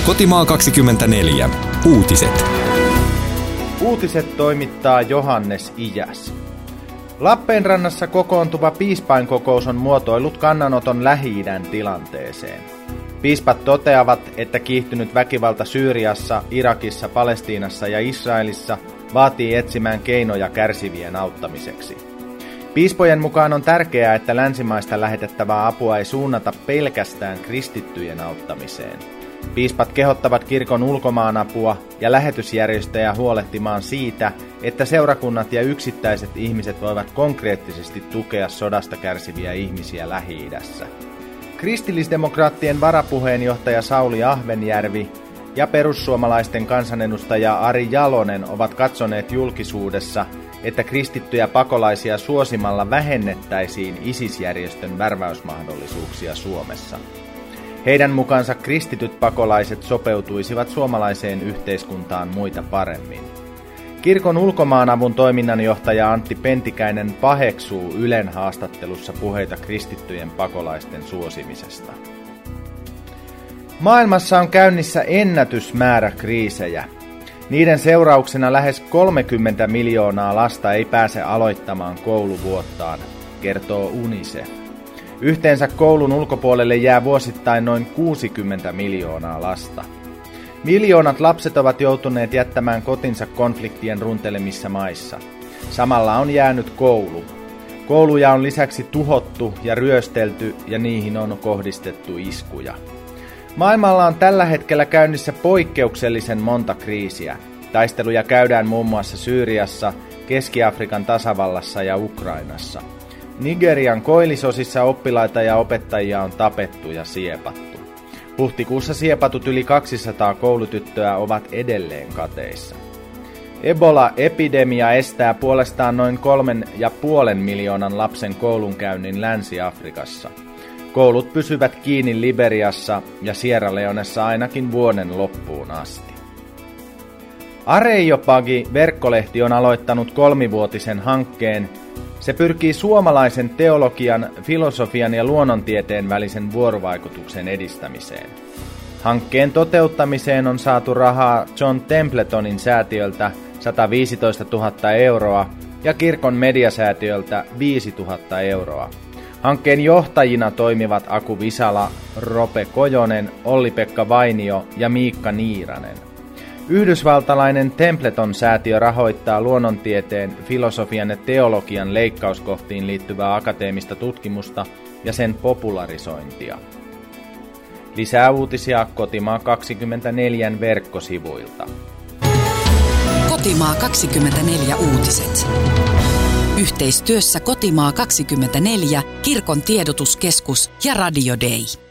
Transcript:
Kotimaa 24. Uutiset. Uutiset toimittaa Johannes Ijäs. Lappeenrannassa kokoontuva piispainkokous on muotoillut kannanoton Lähi-idän tilanteeseen. Piispat toteavat, että kiihtynyt väkivalta Syyriassa, Irakissa, Palestiinassa ja Israelissa vaatii etsimään keinoja kärsivien auttamiseksi. Piispojen mukaan on tärkeää, että länsimaista lähetettävää apua ei suunnata pelkästään kristittyjen auttamiseen. Piispat kehottavat kirkon ulkomaanapua ja lähetysjärjestöjä huolehtimaan siitä, että seurakunnat ja yksittäiset ihmiset voivat konkreettisesti tukea sodasta kärsiviä ihmisiä Lähi-idässä. Kristillisdemokraattien varapuheenjohtaja Sauli Ahvenjärvi ja perussuomalaisten kansanedustaja Ari Jalonen ovat katsoneet julkisuudessa, että kristittyjä pakolaisia suosimalla vähennettäisiin ISIS-järjestön värväysmahdollisuuksia Suomessa. Heidän mukaansa kristityt pakolaiset sopeutuisivat suomalaiseen yhteiskuntaan muita paremmin. Kirkon ulkomaanavun toiminnanjohtaja Antti Pentikäinen paheksuu Ylen haastattelussa puheita kristittyjen pakolaisten suosimisesta. Maailmassa on käynnissä ennätysmäärä kriisejä. Niiden seurauksena lähes 30 miljoonaa lasta ei pääse aloittamaan kouluvuottaan, kertoo UNICEF. Yhteensä koulun ulkopuolelle jää vuosittain noin 60 miljoonaa lasta. Miljoonat lapset ovat joutuneet jättämään kotinsa konfliktien runtelemissa maissa. Samalla on jäänyt koulu. Kouluja on lisäksi tuhottu ja ryöstelty ja niihin on kohdistettu iskuja. Maailmalla on tällä hetkellä käynnissä poikkeuksellisen monta kriisiä. Taisteluja käydään muun muassa Syyriassa, Keski-Afrikan tasavallassa ja Ukrainassa. Nigerian koillisosissa oppilaita ja opettajia on tapettu ja siepattu. Huhtikuussa siepatut yli 200 koulutyttöä ovat edelleen kateissa. Ebola-epidemia estää puolestaan noin 3,5 miljoonan lapsen koulunkäynnin Länsi-Afrikassa. Koulut pysyvät kiinni Liberiassa ja Sierra Leonessa ainakin vuoden loppuun asti. Areopagi-verkkolehti on aloittanut 3-vuotisen hankkeen. Se pyrkii suomalaisen teologian, filosofian ja luonnontieteen välisen vuorovaikutuksen edistämiseen. Hankkeen toteuttamiseen on saatu rahaa John Templetonin säätiöltä 115 000 euroa ja kirkon mediasäätiöltä 5 000 euroa. Hankkeen johtajina toimivat Aku Visala, Rope Kojonen, Olli-Pekka Vainio ja Miikka Niiranen. Yhdysvaltalainen Templeton-säätiö rahoittaa luonnontieteen, filosofian ja teologian leikkauskohtiin liittyvää akateemista tutkimusta ja sen popularisointia. Lisää uutisia Kotimaa 24 verkkosivuilta. Kotimaa 24 uutiset. Yhteistyössä Kotimaa 24, Kirkon tiedotuskeskus ja Radio Day.